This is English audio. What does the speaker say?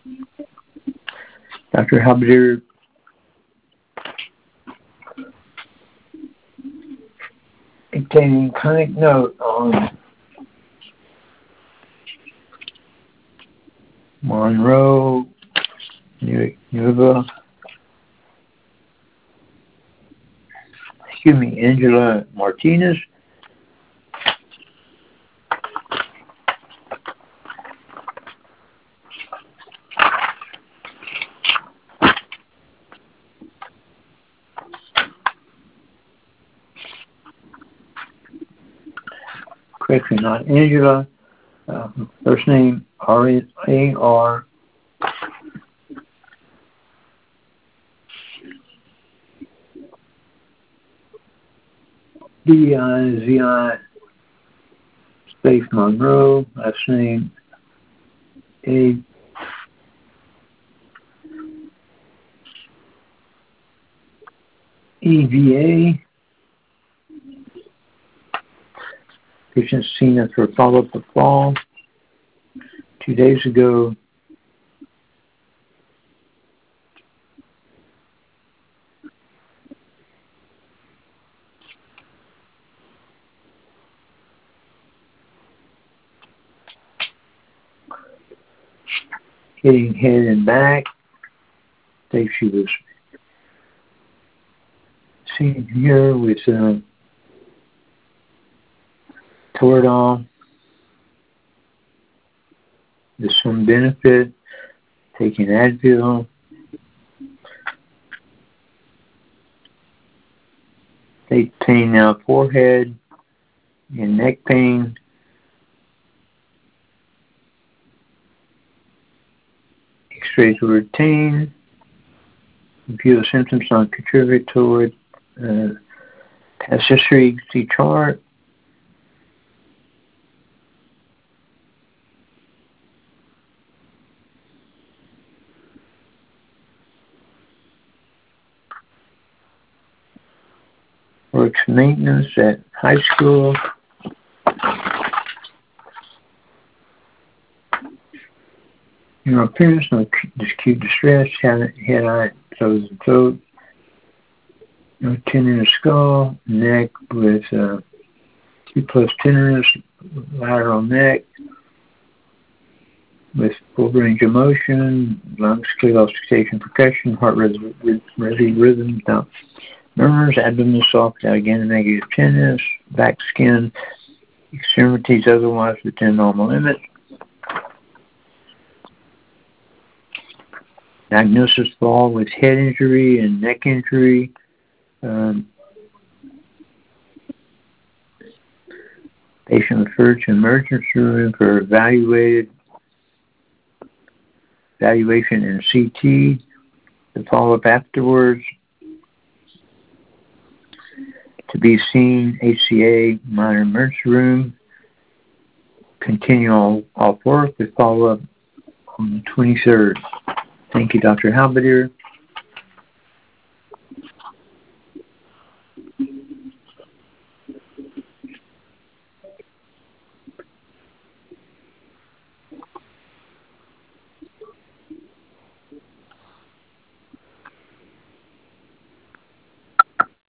Dr. Halberdier obtaining clinic note on Monroe, Angela Martinez. Correction, not Angela. First name R-A-R. D-I-Z-I space Monroe. Last name A-E-V-A. Patient seen after a follow-up of fall 2 days ago. Hitting head and back. I think she was seen here with Toradol. There's some benefit taking Advil. They pain now forehead and neck pain. X-rays were obtained. Review the symptoms on contributory past history, see chart. Works maintenance at high school. Your appearance, no acute distress, head-eye, toes and throat. No tenderness skull, neck with 2+ tenderness, lateral neck with full range of motion, lungs, clear auscultation, percussion, heart rhythm without murmurs, abdomen soft without again negative tenderness, back skin, extremities otherwise within normal limits. Diagnosis fall with head injury and neck injury. Patient referred to emergency room for evaluation and CT. The follow-up afterwards. To be seen, HCA, minor emergency room. Continue off work with follow-up on the 23rd. Thank you, Dr. Halberdier.